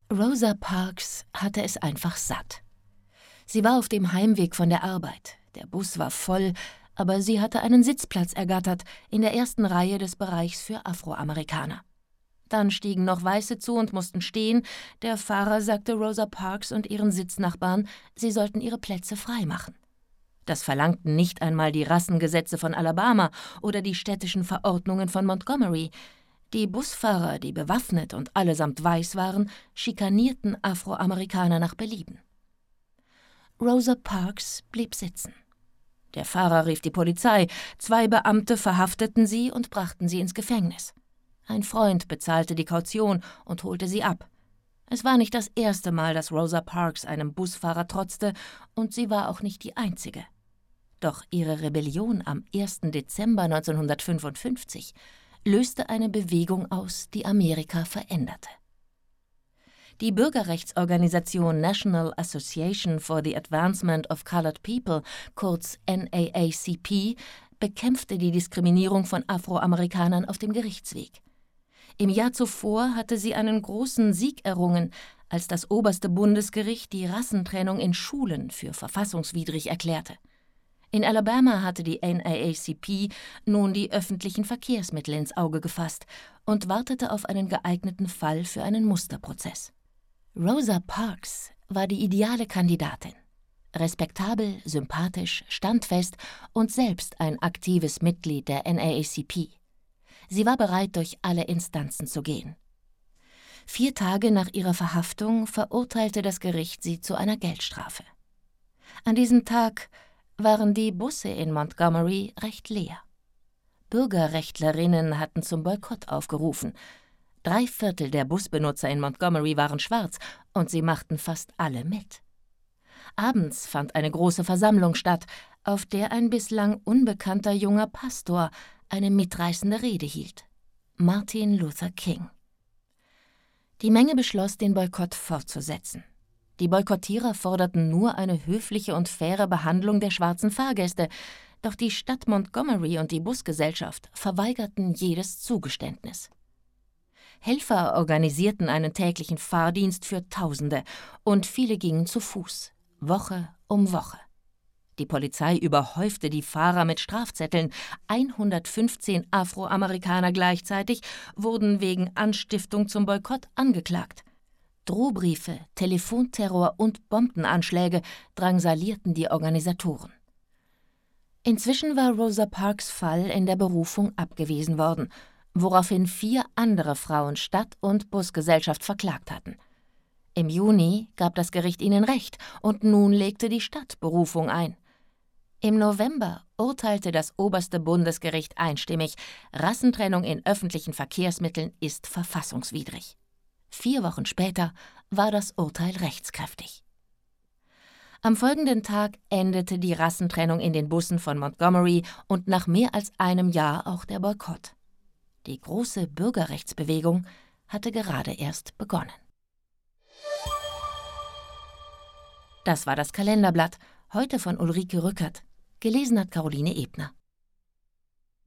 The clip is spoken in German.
Rosa Parks hatte es einfach satt. Sie war auf dem Heimweg von der Arbeit. Der Bus war voll, aber sie hatte einen Sitzplatz ergattert in der ersten Reihe des Bereichs für Afroamerikaner. Dann stiegen noch Weiße zu und mussten stehen. Der Fahrer sagte Rosa Parks und ihren Sitznachbarn, sie sollten ihre Plätze freimachen. Das verlangten nicht einmal die Rassengesetze von Alabama oder die städtischen Verordnungen von Montgomery. Die Busfahrer, die bewaffnet und allesamt weiß waren, schikanierten Afroamerikaner nach Belieben. Rosa Parks blieb sitzen. Der Fahrer rief die Polizei, 2 Beamte verhafteten sie und brachten sie ins Gefängnis. Ein Freund bezahlte die Kaution und holte sie ab. Es war nicht das erste Mal, dass Rosa Parks einem Busfahrer trotzte, und sie war auch nicht die einzige. Doch ihre Rebellion am 1. Dezember 1955 löste eine Bewegung aus, die Amerika veränderte. Die Bürgerrechtsorganisation National Association for the Advancement of Colored People, kurz NAACP, bekämpfte die Diskriminierung von Afroamerikanern auf dem Gerichtsweg. Im Jahr zuvor hatte sie einen großen Sieg errungen, als das oberste Bundesgericht die Rassentrennung in Schulen für verfassungswidrig erklärte. In Alabama hatte die NAACP nun die öffentlichen Verkehrsmittel ins Auge gefasst und wartete auf einen geeigneten Fall für einen Musterprozess. Rosa Parks war die ideale Kandidatin. Respektabel, sympathisch, standfest und selbst ein aktives Mitglied der NAACP. Sie war bereit, durch alle Instanzen zu gehen. 4 Tage nach ihrer Verhaftung verurteilte das Gericht sie zu einer Geldstrafe. An diesem Tag waren die Busse in Montgomery recht leer. Bürgerrechtlerinnen hatten zum Boykott aufgerufen. 3/4 der Busbenutzer in Montgomery waren schwarz und sie machten fast alle mit. Abends fand eine große Versammlung statt, auf der ein bislang unbekannter junger Pastor eine mitreißende Rede hielt. Martin Luther King. Die Menge beschloss, den Boykott fortzusetzen. Die Boykottierer forderten nur eine höfliche und faire Behandlung der schwarzen Fahrgäste, doch die Stadt Montgomery und die Busgesellschaft verweigerten jedes Zugeständnis. Helfer organisierten einen täglichen Fahrdienst für Tausende und viele gingen zu Fuß, Woche um Woche. Die Polizei überhäufte die Fahrer mit Strafzetteln. 115 Afroamerikaner gleichzeitig wurden wegen Anstiftung zum Boykott angeklagt. Drohbriefe, Telefonterror und Bombenanschläge drangsalierten die Organisatoren. Inzwischen war Rosa Parks' Fall in der Berufung abgewiesen worden, woraufhin 4 andere Frauen Stadt und Busgesellschaft verklagt hatten. Im Juni gab das Gericht ihnen Recht und nun legte die Stadt Berufung ein. Im November urteilte das oberste Bundesgericht einstimmig, Rassentrennung in öffentlichen Verkehrsmitteln ist verfassungswidrig. 4 Wochen später war das Urteil rechtskräftig. Am folgenden Tag endete die Rassentrennung in den Bussen von Montgomery und nach mehr als einem Jahr auch der Boykott. Die große Bürgerrechtsbewegung hatte gerade erst begonnen. Das war das Kalenderblatt, heute von Ulrike Rückert. Gelesen hat Caroline Ebner.